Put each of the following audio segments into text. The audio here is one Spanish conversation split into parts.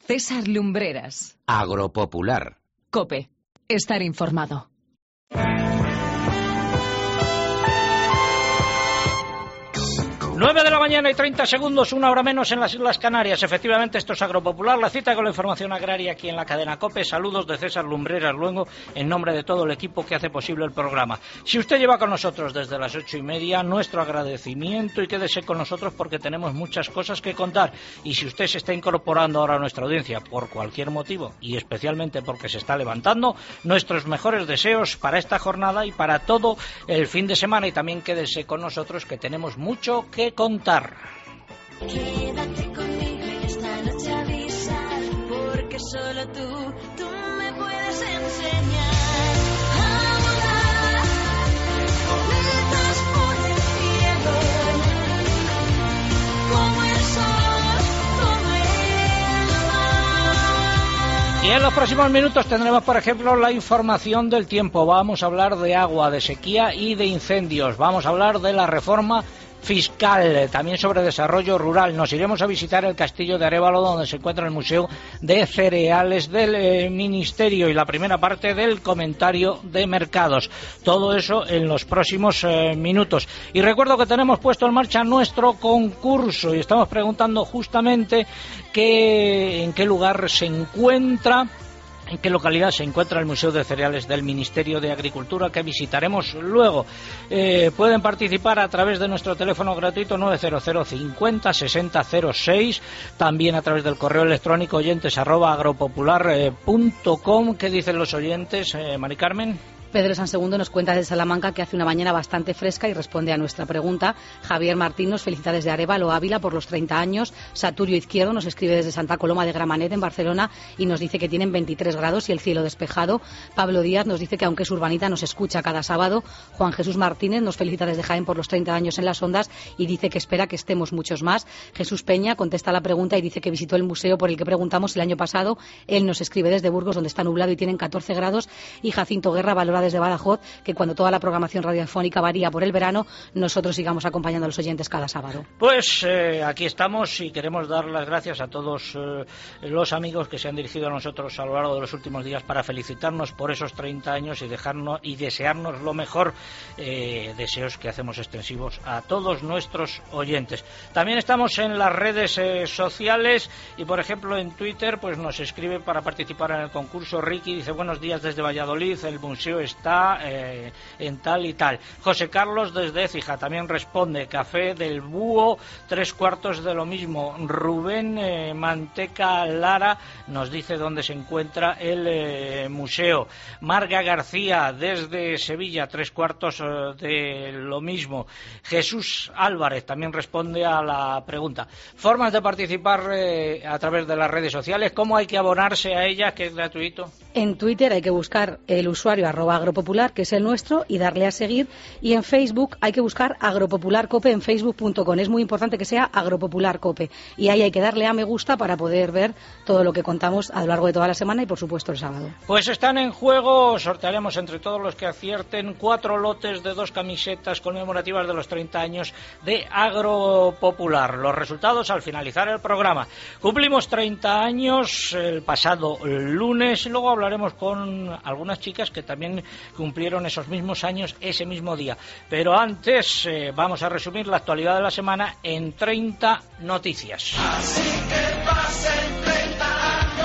César Lumbreras. Agropopular. COPE. Estar informado. 9 de la mañana y 30 segundos, una hora menos en las Islas Canarias. Efectivamente, esto es Agropopular, la cita con la información agraria aquí en la cadena COPE. Saludos de César Lumbreras Luengo, en nombre de todo el equipo que hace posible el programa. Si usted lleva con nosotros desde las 8:30, nuestro agradecimiento, y quédese con nosotros porque tenemos muchas cosas que contar. Y si usted se está incorporando ahora a nuestra audiencia por cualquier motivo, y especialmente porque se está levantando, nuestros mejores deseos para esta jornada y para todo el fin de semana. Y también quédese con nosotros que tenemos mucho que contar. Quédate conmigo y esta noche avisar, porque solo tú me puedes enseñar a volar cometas por el cielo, como el sol, como el mar. Y en los próximos minutos tendremos, por ejemplo, la información del tiempo. Vamos a hablar de agua, de sequía y de incendios. Vamos a hablar de la reforma fiscal, también sobre desarrollo rural. Nos iremos a visitar el castillo de Arévalo, donde se encuentra el Museo de Cereales del Ministerio, y la primera parte del comentario de mercados. Todo eso en los próximos minutos. Y recuerdo que tenemos puesto en marcha nuestro concurso y estamos preguntando justamente en qué lugar se encuentra, en qué localidad se encuentra el Museo de Cereales del Ministerio de Agricultura, que visitaremos luego. Pueden participar a través de nuestro teléfono gratuito 900 50 60 06, también a través del correo electrónico oyentes@agropopular.com. ¿Qué dicen los oyentes, Mari Carmen? Pedro Sansegundo nos cuenta desde Salamanca que hace una mañana bastante fresca y responde a nuestra pregunta. Javier Martín nos felicita desde Arévalo, Ávila, por los 30 años. Saturio Izquierdo nos escribe desde Santa Coloma de Gramenet, en Barcelona, y nos dice que tienen 23 grados y el cielo despejado. Pablo Díaz nos dice que, aunque es urbanita, nos escucha cada sábado. Juan Jesús Martínez nos felicita desde Jaén por los 30 años en las ondas y dice que espera que estemos muchos más. Jesús Peña contesta la pregunta y dice que visitó el museo por el que preguntamos el año pasado. Él nos escribe desde Burgos, donde está nublado y tienen 14 grados. Y Jacinto Guerra valora desde Badajoz que, cuando toda la programación radiofónica varía por el verano, nosotros sigamos acompañando a los oyentes cada sábado. Pues aquí estamos y queremos dar las gracias a todos los amigos que se han dirigido a nosotros a lo largo de los últimos días para felicitarnos por esos 30 años y desearnos lo mejor, deseos que hacemos extensivos a todos nuestros oyentes. También estamos en las redes sociales y, por ejemplo, en Twitter pues nos escribe para participar en el concurso Ricky, dice: buenos días desde Valladolid, el museo está en tal y tal. José Carlos desde Écija también responde: Café del Búho, 3/4 de lo mismo. Rubén Manteca Lara nos dice dónde se encuentra el museo. Marga García desde Sevilla, 3/4 de lo mismo. Jesús Álvarez también responde a la pregunta. Formas de participar a través de las redes sociales. ¿Cómo hay que abonarse a ellas, que es gratuito? En Twitter hay que buscar el usuario @agropopular, que es el nuestro, y darle a seguir. Y en Facebook hay que buscar Agropopular Cope en facebook.com. Es muy importante que sea Agropopular Cope. Y ahí hay que darle a me gusta para poder ver todo lo que contamos a lo largo de toda la semana y, por supuesto, el sábado. Pues están en juego, sortearemos entre todos los que acierten 4 lotes de 2 camisetas conmemorativas de los 30 años de Agropopular. Los resultados al finalizar el programa. Cumplimos 30 años el pasado lunes y luego hablaremos con algunas chicas que también cumplieron esos mismos años ese mismo día. Pero antes vamos a resumir la actualidad de la semana en 30 noticias. Así que pasen 30 años.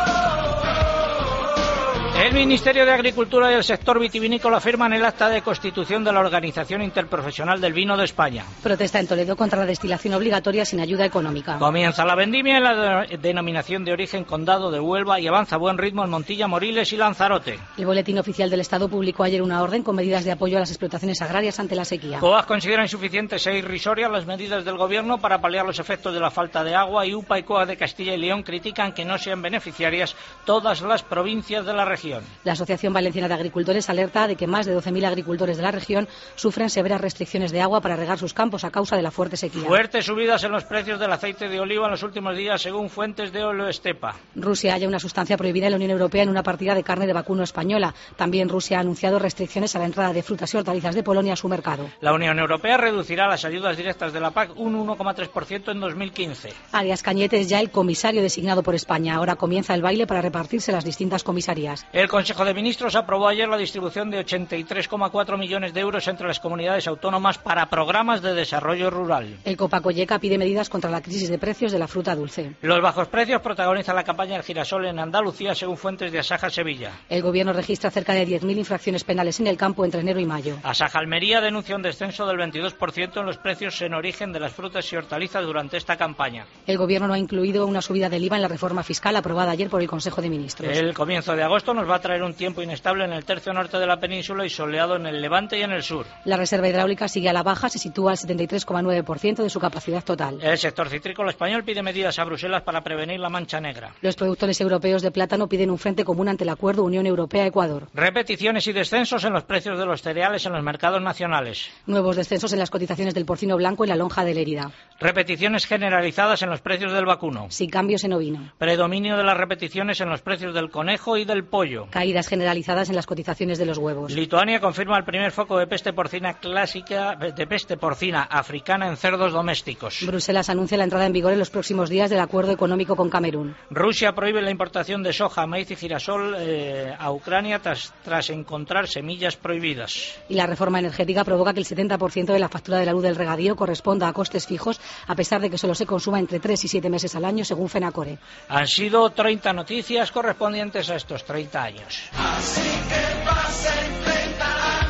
El Ministerio de Agricultura y el sector vitivinícola firman el acta de constitución de la Organización Interprofesional del Vino de España. Protesta en Toledo contra la destilación obligatoria sin ayuda económica. Comienza la vendimia en la denominación de origen Condado de Huelva y avanza a buen ritmo en Montilla, Moriles y Lanzarote. El Boletín Oficial del Estado publicó ayer una orden con medidas de apoyo a las explotaciones agrarias ante la sequía. COAG considera insuficientes e irrisorias las medidas del Gobierno para paliar los efectos de la falta de agua y UPA y COAG de Castilla y León critican que no sean beneficiarias todas las provincias de la región. región. La Asociación Valenciana de Agricultores alerta de que más de 12.000 agricultores de la región sufren severas restricciones de agua para regar sus campos a causa de la fuerte sequía. Fuertes subidas en los precios del aceite de oliva en los últimos días, según fuentes de Oloestepa. Rusia halla una sustancia prohibida en la Unión Europea en una partida de carne de vacuno española. También Rusia ha anunciado restricciones a la entrada de frutas y hortalizas de Polonia a su mercado. La Unión Europea reducirá las ayudas directas de la PAC un 1,3% en 2015. Arias Cañete es ya el comisario designado por España. Ahora comienza el baile para repartirse las distintas comisarías. El Consejo de Ministros aprobó ayer la distribución de 83,4 millones de euros entre las comunidades autónomas para programas de desarrollo rural. El Copacoyeca pide medidas contra la crisis de precios de la fruta dulce. Los bajos precios protagonizan la campaña del girasol en Andalucía, según fuentes de Asaja Sevilla. El Gobierno registra cerca de 10.000 infracciones penales en el campo entre enero y mayo. Asaja Almería denuncia un descenso del 22% en los precios en origen de las frutas y hortalizas durante esta campaña. El Gobierno no ha incluido una subida del IVA en la reforma fiscal aprobada ayer por el Consejo de Ministros. El comienzo de agosto nos va a traer un tiempo inestable en el tercio norte de la península y soleado en el levante y en el sur. La reserva hidráulica sigue a la baja, se sitúa al 73,9% de su capacidad total. El sector citrícola español pide medidas a Bruselas para prevenir la mancha negra. Los productores europeos de plátano piden un frente común ante el acuerdo Unión Europea-Ecuador. Repeticiones y descensos en los precios de los cereales en los mercados nacionales. Nuevos descensos en las cotizaciones del porcino blanco y la lonja de Lérida. Repeticiones generalizadas en los precios del vacuno. Sin cambios en ovino. Predominio de las repeticiones en los precios del conejo y del pollo. Caídas generalizadas en las cotizaciones de los huevos. Lituania confirma el primer foco de peste porcina clásica, de peste porcina africana en cerdos domésticos. Bruselas anuncia la entrada en vigor en los próximos días del acuerdo económico con Camerún. Rusia prohíbe la importación de soja, maíz y girasol a Ucrania tras encontrar semillas prohibidas. Y la reforma energética provoca que el 70% de la factura de la luz del regadío corresponda a costes fijos, a pesar de que solo se consuma entre 3 y 7 meses al año, según Fenacore. Han sido 30 noticias correspondientes a estos 30 años. Así que pasen 30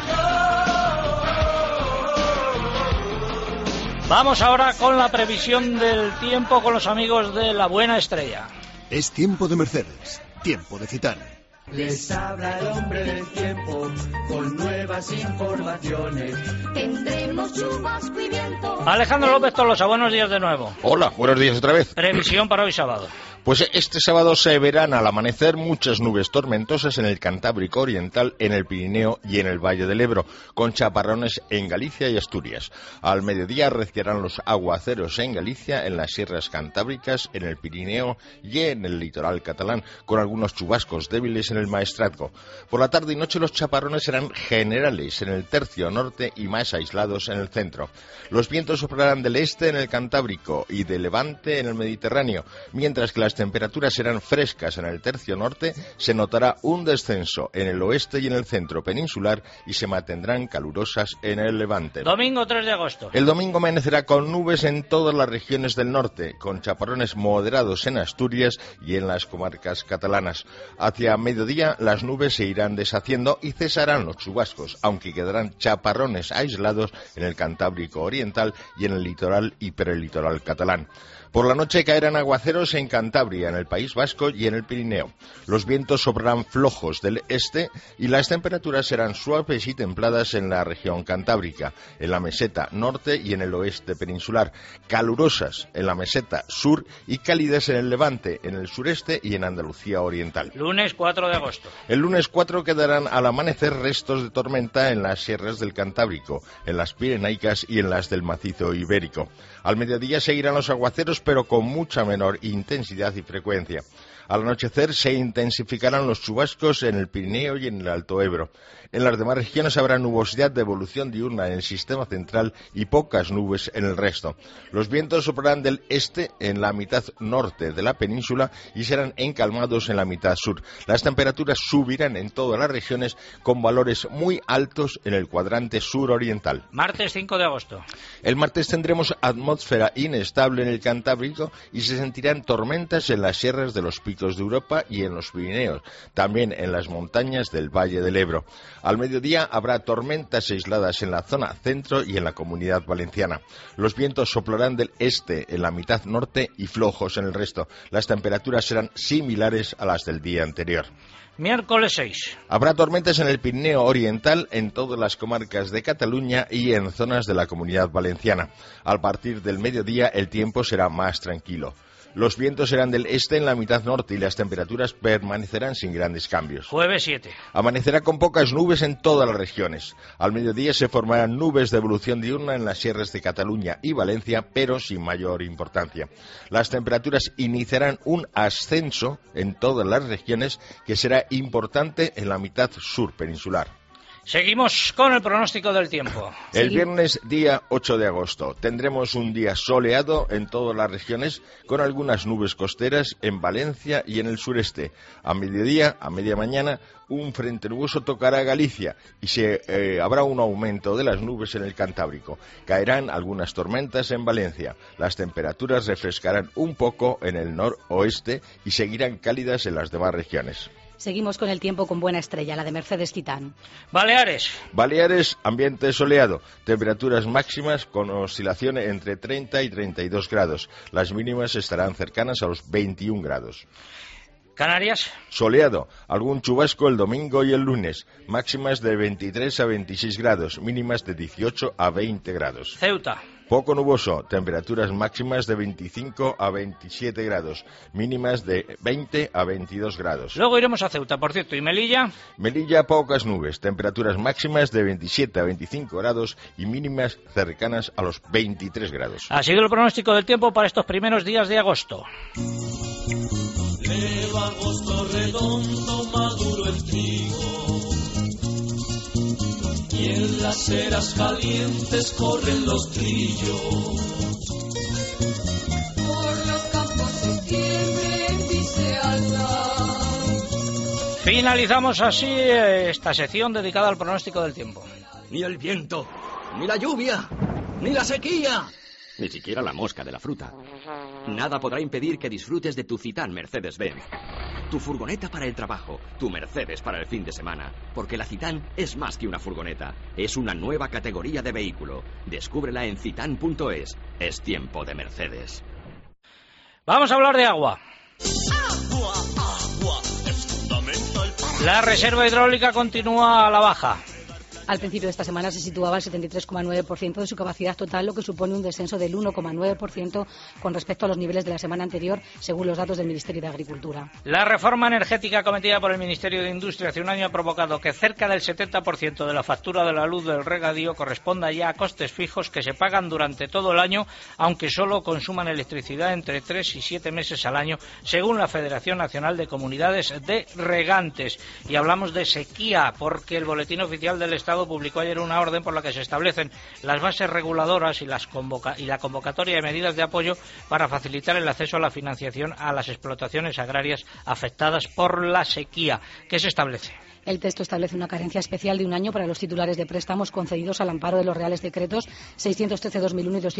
años. Vamos ahora con la previsión del tiempo con los amigos de La Buena Estrella. Es tiempo de Mercedes, tiempo de Citán. Les habla el hombre del tiempo con nuevas informaciones. Tendremos chubasco y viento. Alejandro López Tolosa, buenos días de nuevo. Hola, buenos días otra vez. Previsión para hoy sábado. Pues este sábado se verán al amanecer muchas nubes tormentosas en el Cantábrico Oriental, en el Pirineo y en el Valle del Ebro, con chaparrones en Galicia y Asturias. Al mediodía arreciarán los aguaceros en Galicia, en las sierras cantábricas, en el Pirineo y en el litoral catalán, con algunos chubascos débiles en el Maestrazgo. Por la tarde y noche los chaparrones serán generales en el tercio norte y más aislados en el centro. Los vientos soplarán del este en el Cantábrico y de levante en el Mediterráneo, mientras que las temperaturas serán frescas en el tercio norte, se notará un descenso en el oeste y en el centro peninsular y se mantendrán calurosas en el levante. Domingo 3 de agosto. El domingo amanecerá con nubes en todas las regiones del norte, con chaparrones moderados en Asturias y en las comarcas catalanas. Hacia mediodía las nubes se irán deshaciendo y cesarán los chubascos, aunque quedarán chaparrones aislados en el Cantábrico Oriental y en el litoral y perelitoral catalán. Por la noche caerán aguaceros en Cantabria, en el País Vasco y en el Pirineo. Los vientos soplarán flojos del este y las temperaturas serán suaves y templadas en la región cantábrica, en la meseta norte y en el oeste peninsular, calurosas en la meseta sur y cálidas en el levante, en el sureste y en Andalucía Oriental. Lunes 4 de agosto. El lunes 4 quedarán al amanecer restos de tormenta en las sierras del Cantábrico, en las Pirenaicas y en las del macizo ibérico. Al mediodía seguirán los aguaceros, pero con mucha menor intensidad y frecuencia. Al anochecer se intensificarán los chubascos en el Pirineo y en el Alto Ebro. En las demás regiones habrá nubosidad de evolución diurna en el sistema central y pocas nubes en el resto. Los vientos soplarán del este en la mitad norte de la península y serán encalmados en la mitad sur. Las temperaturas subirán en todas las regiones con valores muy altos en el cuadrante suroriental. Martes 5 de agosto. El martes tendremos atmósfera inestable en el Cantábrico y se sentirán tormentas en las sierras de los picos de Europa y en los Pirineos, también en las montañas del Valle del Ebro. Al mediodía habrá tormentas aisladas en la zona centro y en la Comunidad Valenciana. Los vientos soplarán del este en la mitad norte y flojos en el resto. Las temperaturas serán similares a las del día anterior. Miércoles 6. Habrá tormentas en el Pirineo Oriental, en todas las comarcas de Cataluña y en zonas de la Comunidad Valenciana. Al partir del mediodía el tiempo será más tranquilo. Los vientos serán del este en la mitad norte y las temperaturas permanecerán sin grandes cambios. Jueves 7. Amanecerá con pocas nubes en todas las regiones. Al mediodía se formarán nubes de evolución diurna en las sierras de Cataluña y Valencia, pero sin mayor importancia. Las temperaturas iniciarán un ascenso en todas las regiones que será importante en la mitad sur peninsular. Seguimos con el pronóstico del tiempo. El viernes, día 8 de agosto, tendremos un día soleado en todas las regiones, con algunas nubes costeras en Valencia y en el sureste. A mediodía, a media mañana, un frente nuboso tocará Galicia y habrá un aumento de las nubes en el Cantábrico. Caerán algunas tormentas en Valencia. Las temperaturas refrescarán un poco en el noroeste y seguirán cálidas en las demás regiones. Seguimos con el tiempo con buena estrella, la de Mercedes Titán. Baleares. Baleares, ambiente soleado. Temperaturas máximas con oscilación entre 30 y 32 grados. Las mínimas estarán cercanas a los 21 grados. Canarias. Soleado, algún chubasco el domingo y el lunes. Máximas de 23 a 26 grados, mínimas de 18 a 20 grados. Ceuta. Poco nuboso, temperaturas máximas de 25 a 27 grados, mínimas de 20 a 22 grados. Luego iremos a Ceuta, por cierto. ¿Y Melilla? Melilla, pocas nubes, temperaturas máximas de 27 a 25 grados y mínimas cercanas a los 23 grados. Ha sido el pronóstico del tiempo para estos primeros días de agosto. Leva agosto redondo, maduro el trigo, y en las eras calientes corren los trillos. Por los campos septiembre se alza. Finalizamos así esta sección dedicada al pronóstico del tiempo. Ni el viento, ni la lluvia, ni la sequía, ni siquiera la mosca de la fruta. Nada podrá impedir que disfrutes de tu Citan Mercedes-Benz. Tu furgoneta para el trabajo, tu Mercedes para el fin de semana. Porque la Citan es más que una furgoneta, es una nueva categoría de vehículo. Descúbrela en citan.es. Es tiempo de Mercedes. Vamos a hablar de agua. Agua, es fundamental. La reserva hidráulica continúa a la baja. Al principio de esta semana se situaba al 73,9% de su capacidad total, lo que supone un descenso del 1,9% con respecto a los niveles de la semana anterior, según los datos del Ministerio de Agricultura. La reforma energética cometida por el Ministerio de Industria hace un año ha provocado que cerca del 70% de la factura de la luz del regadío corresponda ya a costes fijos que se pagan durante todo el año, aunque solo consuman electricidad entre 3 y 7 meses al año, según la Federación Nacional de Comunidades de Regantes. Y hablamos de sequía, porque el Boletín Oficial del Estado publicó ayer una orden por la que se establecen las bases reguladoras y la convocatoria de medidas de apoyo para facilitar el acceso a la financiación a las explotaciones agrarias afectadas por la sequía. ¿Qué se establece? El texto establece una carencia especial de un año para los titulares de préstamos concedidos al amparo de los Reales Decretos 613-2001 y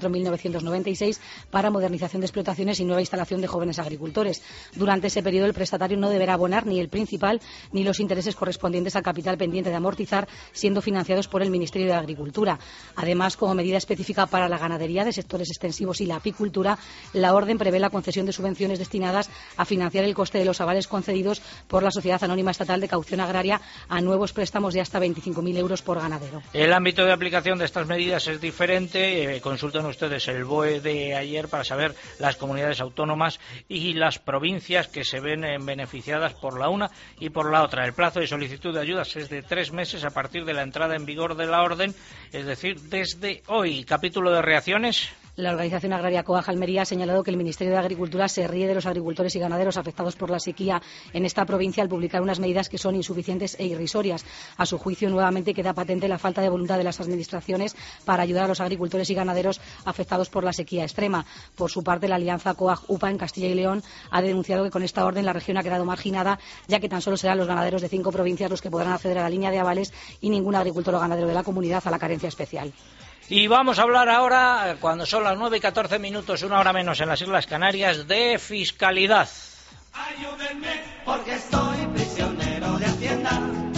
204-1996 para modernización de explotaciones y nueva instalación de jóvenes agricultores. Durante ese periodo el prestatario no deberá abonar ni el principal ni los intereses correspondientes al capital pendiente de amortizar, siendo financiados por el Ministerio de Agricultura. Además, como medida específica para la ganadería de sectores extensivos y la apicultura, la orden prevé la concesión de subvenciones destinadas a financiar el coste de los avales concedidos por la Sociedad Anónima Estatal de Caución Agraria a nuevos préstamos de hasta 25.000 euros por ganadero. El ámbito de aplicación de estas medidas es diferente. Consulten ustedes el BOE de ayer para saber las comunidades autónomas y las provincias que se ven beneficiadas por la una y por la otra. El plazo de solicitud de ayudas es de 3 meses a partir de la entrada en vigor de la orden, es decir, desde hoy. Capítulo de reacciones. La Organización Agraria COAG Almería ha señalado que el Ministerio de Agricultura se ríe de los agricultores y ganaderos afectados por la sequía en esta provincia al publicar unas medidas que son insuficientes e irrisorias. A su juicio, nuevamente queda patente la falta de voluntad de las administraciones para ayudar a los agricultores y ganaderos afectados por la sequía extrema. Por su parte, la alianza COAG-UPA en Castilla y León ha denunciado que con esta orden la región ha quedado marginada, ya que tan solo serán los ganaderos de 5 provincias los que podrán acceder a la línea de avales y ningún agricultor o ganadero de la comunidad a la carencia especial. Y vamos a hablar ahora, cuando son las 9:14, una hora menos en las Islas Canarias, de fiscalidad. Ayúdenme, porque estoy prisionero de Hacienda,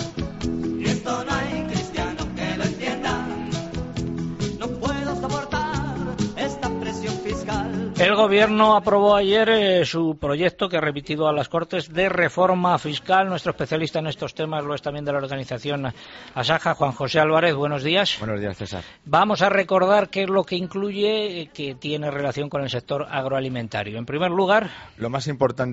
y esto no hay cristiano que lo entienda. No puedo soportar esta presión fiscal. El Gobierno aprobó ayer su proyecto que ha remitido a las Cortes de reforma fiscal. Nuestro especialista en estos temas lo es también de la organización Asaja, Juan José Álvarez. Buenos días. Buenos días, César. Vamos a recordar qué es lo que incluye, que tiene relación con el sector agroalimentario. En primer lugar, lo más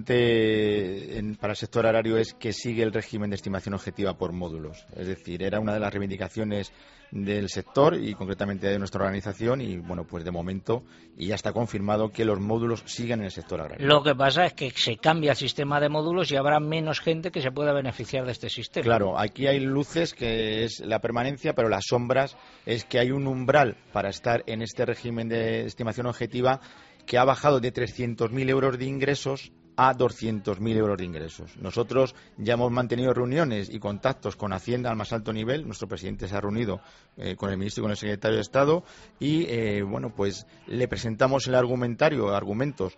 importante para el sector agrario es que sigue el régimen de estimación objetiva por módulos. Es decir, era una de las reivindicaciones del sector y concretamente de nuestra organización y bueno, pues de momento y ya está confirmado que los módulos siguen en el sector agrario. Lo que pasa es que se cambia el sistema de módulos y habrá menos gente que se pueda beneficiar de este sistema. Claro, aquí hay luces que es la permanencia, pero las sombras es que hay un umbral para estar en este régimen de estimación objetiva que ha bajado de 300.000 euros de ingresos a 200.000 euros de ingresos. Nosotros ya hemos mantenido reuniones y contactos con Hacienda al más alto nivel. Nuestro presidente se ha reunido con el ministro y con el secretario de Estado y, bueno, pues le presentamos el argumentos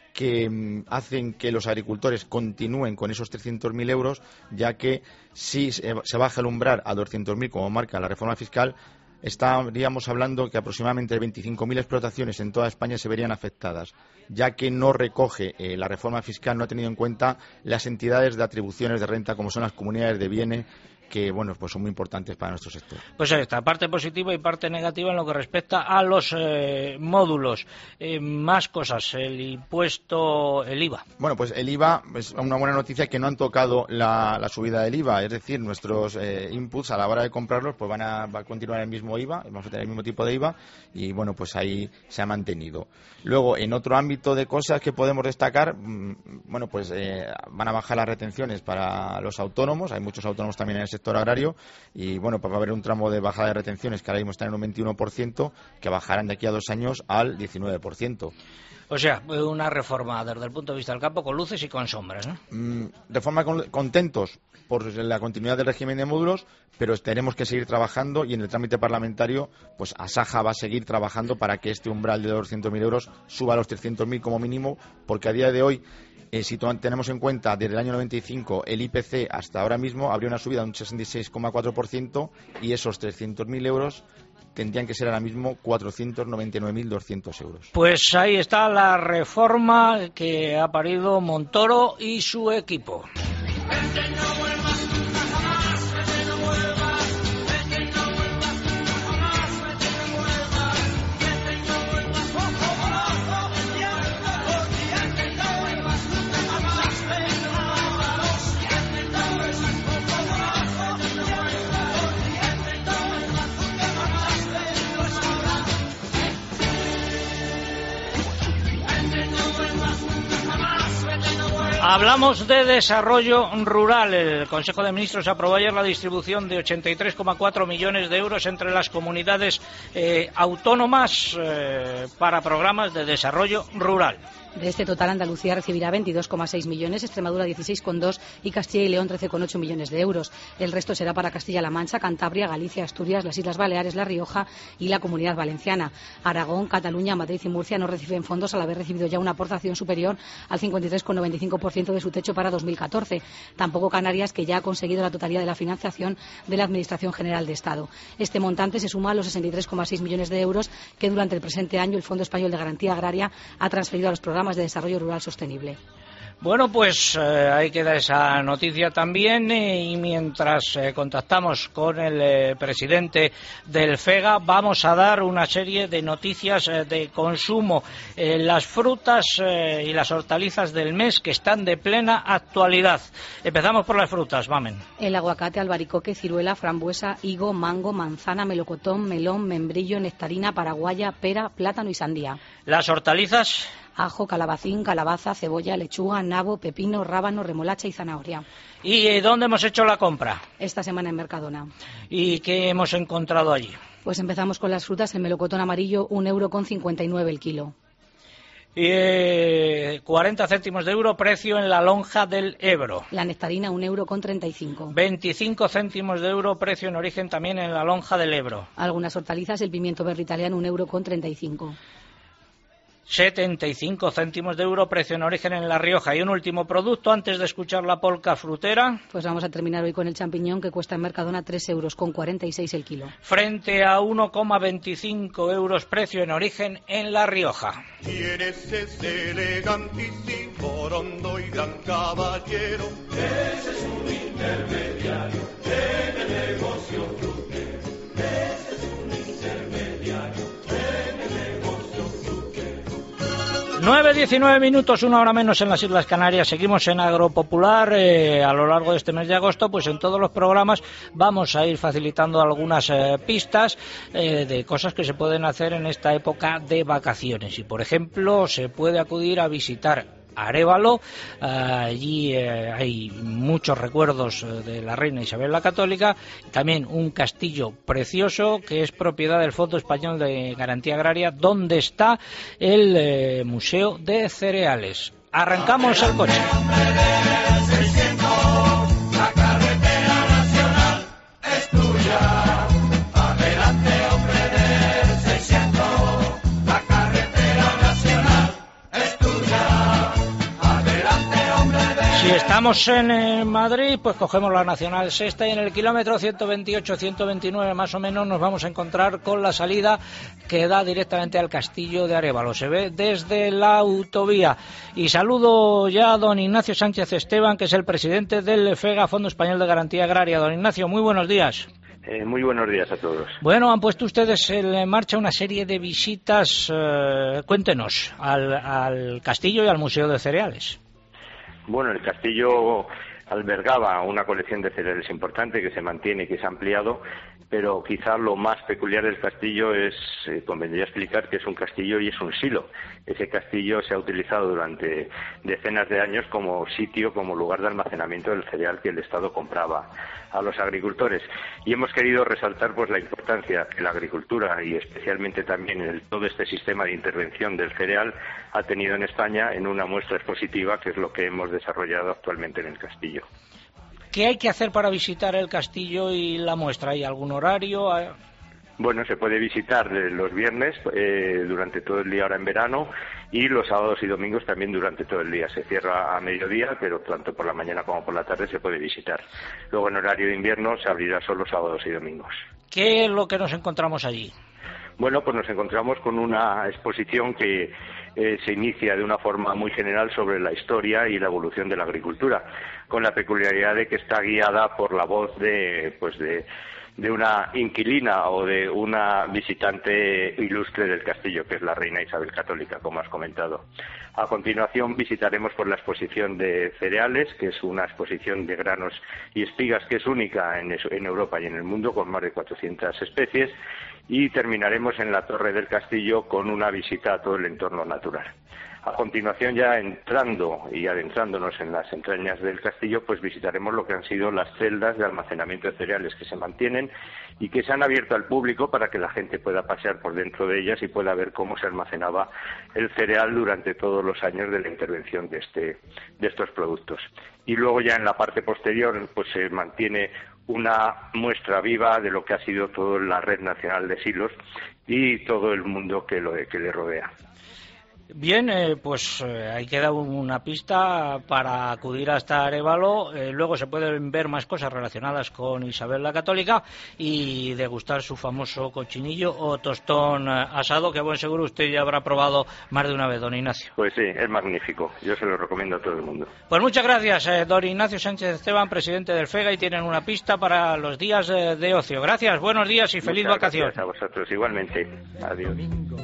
que hacen que los agricultores continúen con esos 300.000 euros, ya que si se baja el umbral a 200.000, como marca la reforma fiscal, estaríamos hablando que aproximadamente 25.000 explotaciones en toda España se verían afectadas, ya que no recoge la reforma fiscal, no ha tenido en cuenta las entidades de atribuciones de renta como son las comunidades de bienes, que bueno, pues son muy importantes para nuestro sector. Pues ahí está, parte positiva y parte negativa en lo que respecta a los módulos. Más cosas, el impuesto, el IVA. Bueno, pues el IVA es una buena noticia, que no han tocado la subida del IVA, es decir, nuestros inputs a la hora de comprarlos pues va a continuar el mismo IVA, vamos a tener el mismo tipo de IVA y bueno, pues ahí se ha mantenido. Luego, en otro ámbito de cosas que podemos destacar, bueno, pues van a bajar las retenciones para los autónomos, hay muchos autónomos también en el sector agrario y bueno, pues va a haber un tramo de bajada de retenciones que ahora mismo están en un 21%, que bajarán de aquí a 2 años al 19%. O sea, una reforma desde el punto de vista del campo con luces y con sombras, ¿no? Reforma contentos por la continuidad del régimen de módulos, pero tenemos que seguir trabajando y en el trámite parlamentario, pues Asaja va a seguir trabajando para que este umbral de 200.000 euros suba a los 300.000 como mínimo, porque a día de hoy, si tenemos en cuenta desde el año 95 el IPC hasta ahora mismo, habría una subida de un 66,4% y esos 300.000 euros tendrían que ser ahora mismo 499.200 euros. Pues ahí está la reforma que ha parido Montoro y su equipo. Hablamos de desarrollo rural. El Consejo de Ministros aprobó ayer la distribución de 83,4 millones de euros entre las comunidades autónomas para programas de desarrollo rural. De este total, Andalucía recibirá 22,6 millones, Extremadura 16,2 y Castilla y León 13,8 millones de euros. El resto será para Castilla-La Mancha, Cantabria, Galicia, Asturias, las Islas Baleares, La Rioja y la Comunidad Valenciana. Aragón, Cataluña, Madrid y Murcia no reciben fondos al haber recibido ya una aportación superior al 53,95% de su techo para 2014. Tampoco Canarias, que ya ha conseguido la totalidad de la financiación de la Administración General de Estado. Este montante se suma a los 63,6 millones de euros que durante el presente año el Fondo Español de Garantía Agraria ha transferido a los programas de desarrollo rural sostenible. Bueno, pues ahí queda esa noticia también y mientras contactamos con el presidente del FEGA vamos a dar una serie de noticias de consumo. Las frutas y las hortalizas del mes que están de plena actualidad. Empezamos por las frutas, Mamen. El aguacate, albaricoque, ciruela, frambuesa, higo, mango, manzana, melocotón, melón, membrillo, nectarina, paraguaya, pera, plátano y sandía. Las hortalizas. Ajo, calabacín, calabaza, cebolla, lechuga, nabo, pepino, rábano, remolacha y zanahoria. ¿Y dónde hemos hecho la compra? Esta semana en Mercadona. ¿Y qué hemos encontrado allí? Pues empezamos con las frutas. El melocotón amarillo, 1,59 € el kilo. Y 40 céntimos de euro, precio en la lonja del Ebro. La nectarina, 1,35 €. 25 céntimos de euro, precio en origen también en la lonja del Ebro. Algunas hortalizas, el pimiento verde italiano, 1,35 €. 75 céntimos de euro, precio en origen en La Rioja. Y un último producto antes de escuchar la polca frutera. Pues vamos a terminar hoy con el champiñón, que cuesta en Mercadona 3,46 € el kilo. Frente a 1,25 euros, precio en origen en La Rioja. ¿Quieres ese elegantísimo, rondo y gran caballero? Ese es un intermediario en el negocio frutero. Ese es un intermediario en el negocio frutero. 9:19 minutos, una hora menos en las Islas Canarias. Seguimos en Agropopular. A lo largo de este mes de agosto, pues en todos los programas vamos a ir facilitando algunas pistas de cosas que se pueden hacer en esta época de vacaciones. Y, por ejemplo, se puede acudir a visitar Arévalo. Allí hay muchos recuerdos de la reina Isabel la Católica, también un castillo precioso que es propiedad del Fondo Español de Garantía Agraria, donde está el Museo de Cereales. Arrancamos el coche. La carretera nacional es tuya. Adelante, hombre del 600. La carretera nacional es tuya. Adelante, hombre del... Si estamos en Madrid, pues cogemos la Nacional Sexta y en el kilómetro 128-129 más o menos nos vamos a encontrar con la salida que da directamente al castillo de Arévalo. Se ve desde la autovía. Y saludo ya a don Ignacio Sánchez Esteban, que es el presidente del FEGA, Fondo Español de Garantía Agraria. Don Ignacio, muy buenos días. Muy buenos días a todos. Bueno, han puesto ustedes en marcha una serie de visitas, cuéntenos, al castillo y al Museo de Cereales. Bueno, el castillo albergaba una colección de cereales importante que se mantiene y que se ha ampliado, pero quizá lo más peculiar del castillo es, convendría explicar que es un castillo y es un silo. Ese castillo se ha utilizado durante decenas de años como sitio, como lugar de almacenamiento del cereal que el Estado compraba a los agricultores. Y hemos querido resaltar pues la importancia que la agricultura y especialmente también todo este sistema de intervención del cereal ha tenido en España en una muestra expositiva que es lo que hemos desarrollado actualmente en el castillo. ¿Qué hay que hacer para visitar el castillo y la muestra? ¿Hay algún horario? Bueno, se puede visitar los viernes durante todo el día ahora en verano y los sábados y domingos también durante todo el día. Se cierra a mediodía, pero tanto por la mañana como por la tarde se puede visitar. Luego en horario de invierno se abrirá solo sábados y domingos. ¿Qué es lo que nos encontramos allí? Bueno, pues nos encontramos con una exposición que se inicia de una forma muy general sobre la historia y la evolución de la agricultura, con la peculiaridad de que está guiada por la voz de una inquilina o de una visitante ilustre del castillo, que es la reina Isabel Católica, como has comentado. A continuación visitaremos por la exposición de cereales, que es una exposición de granos y espigas que es única en Europa y en el mundo, con más de 400 especies, y terminaremos en la torre del castillo con una visita a todo el entorno natural. A continuación, ya entrando y adentrándonos en las entrañas del castillo, pues visitaremos lo que han sido las celdas de almacenamiento de cereales que se mantienen y que se han abierto al público para que la gente pueda pasear por dentro de ellas y pueda ver cómo se almacenaba el cereal durante todos los años de la intervención de estos productos. Y luego ya en la parte posterior, pues se mantiene una muestra viva de lo que ha sido toda la red nacional de silos y todo el mundo que le rodea. Bien, pues ahí queda una pista para acudir hasta Arévalo. Luego se pueden ver más cosas relacionadas con Isabel la Católica y degustar su famoso cochinillo o tostón asado, que buen seguro usted ya habrá probado más de una vez, don Ignacio. Pues sí, es magnífico. Yo se lo recomiendo a todo el mundo. Pues muchas gracias, don Ignacio Sánchez Esteban, presidente del FEGA, y tienen una pista para los días de ocio. Gracias, buenos días y feliz vacación. Gracias a vosotros, igualmente. Adiós.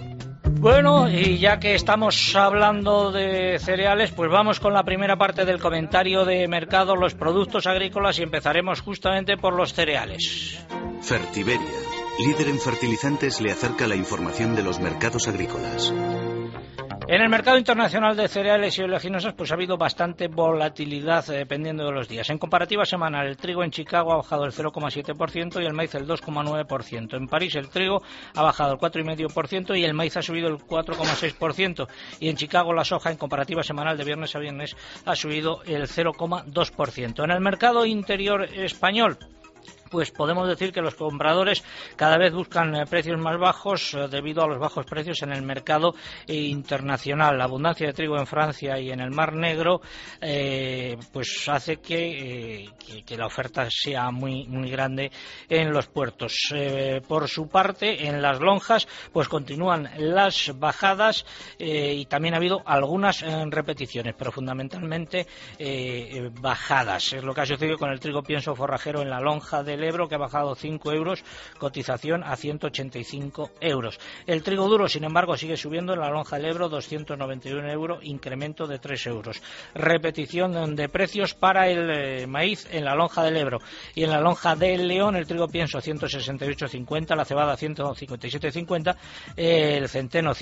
Bueno, y ya que estamos hablando de cereales, pues vamos con la primera parte del comentario de mercado, los productos agrícolas, y empezaremos justamente por los cereales. Fertiberia, líder en fertilizantes, le acerca la información de los mercados agrícolas. En el mercado internacional de cereales y oleaginosas pues ha habido bastante volatilidad dependiendo de los días. En comparativa semanal, el trigo en Chicago ha bajado el 0,7% y el maíz el 2,9%. En París el trigo ha bajado el 4,5% y el maíz ha subido el 4,6%. Y en Chicago la soja en comparativa semanal de viernes a viernes ha subido el 0,2%. En el mercado interior español, pues podemos decir que los compradores cada vez buscan precios más bajos debido a los bajos precios en el mercado internacional. La abundancia de trigo en Francia y en el Mar Negro pues hace que la oferta sea muy grande en los puertos. Por su parte, en las lonjas pues continúan las bajadas y también ha habido algunas repeticiones, pero fundamentalmente bajadas. Es lo que ha sucedido con el trigo pienso forrajero en la lonja del Ebro, que ha bajado 5 euros, cotización a 185 euros. El trigo duro, sin embargo, sigue subiendo en la lonja del Ebro, 291 euros, incremento de 3 euros. Repetición de precios para el maíz en la lonja del Ebro. Y en la lonja del León, el trigo pienso 168,50, la cebada 157,50, el centeno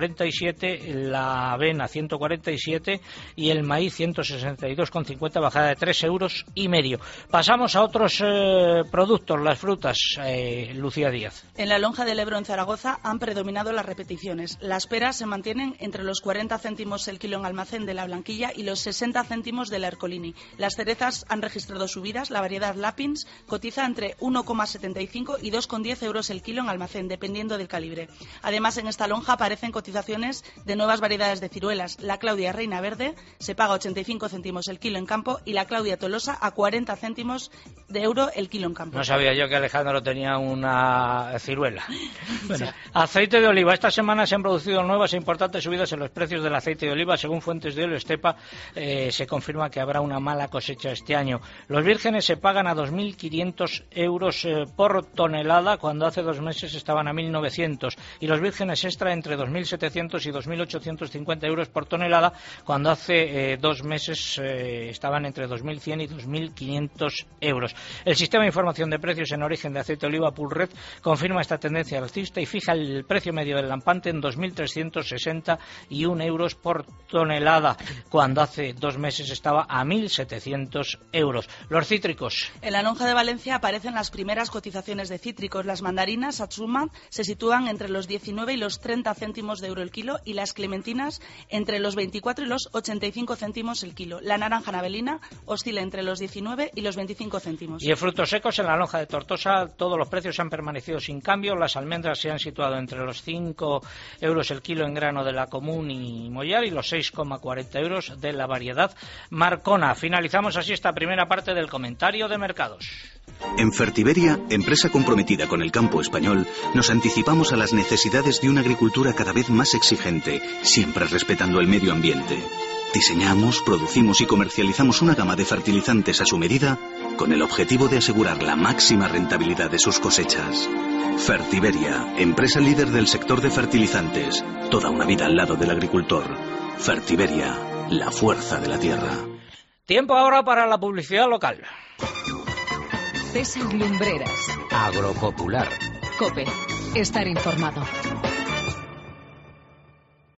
147, la avena 147 y el maíz 162,50, bajada de 3 euros y medio. Pasamos a otros productos, las frutas, Lucía Díaz. En la lonja del Ebro en Zaragoza han predominado las repeticiones. Las peras se mantienen entre los 40 céntimos el kilo en almacén de la Blanquilla y los 60 céntimos de la Ercolini. Las cerezas han registrado subidas. La variedad Lapins cotiza entre 1,75 y 2,10 euros el kilo en almacén, dependiendo del calibre. Además, en esta lonja aparecen cotizaciones de nuevas variedades de ciruelas. La Claudia Reina Verde se paga 85 céntimos el kilo en campo y la Claudia Tolosa a 40 céntimos de euro el kilo en campo. No sabía yo que Alejandro tenía una ciruela. Bueno, aceite de oliva. Esta semana se han producido nuevas e importantes subidas en los precios del aceite de oliva. Según fuentes de Óleo Estepa, se confirma que habrá una mala cosecha este año. Los vírgenes se pagan a 2.500 euros por tonelada, cuando hace 2 meses estaban a 1.900. Y los vírgenes extra entre 2.700 y 2.850 euros por tonelada, cuando hace 2 meses estaban entre 2.100 y 2.500 euros. El sistema de información de precios en origen de aceite de oliva Pulred confirma esta tendencia alcista y fija el precio medio del lampante en 2.361 euros por tonelada, cuando hace 2 meses estaba a 1.700 euros. Los cítricos. En la lonja de Valencia aparecen las primeras cotizaciones de cítricos. Las mandarinas Satsuma se sitúan entre los 19 y los 30 céntimos de euro el kilo y las clementinas entre los 24 y los 85 céntimos el kilo. La naranja navelina oscila entre los 19 y los 25 céntimos. Y en frutos secos, en la lonja de Tortosa, todos los precios han permanecido sin cambio. Las almendras se han situado entre los 5 euros el kilo en grano de la Común y Mollar y los 6,40 euros de la variedad Marcona. Finalizamos así esta primera parte del comentario de mercados. En Fertiberia, empresa comprometida con el campo español, nos anticipamos a las necesidades de una agricultura cada vez más exigente, siempre respetando el medio ambiente. Diseñamos, producimos y comercializamos una gama de fertilizantes a su medida con el objetivo de asegurar la máxima rentabilidad de sus cosechas. Fertiberia, empresa líder del sector de fertilizantes, toda una vida al lado del agricultor. Fertiberia, la fuerza de la tierra. Tiempo ahora para la publicidad local. César Lumbreras. Agropopular. COPE. Estar informado.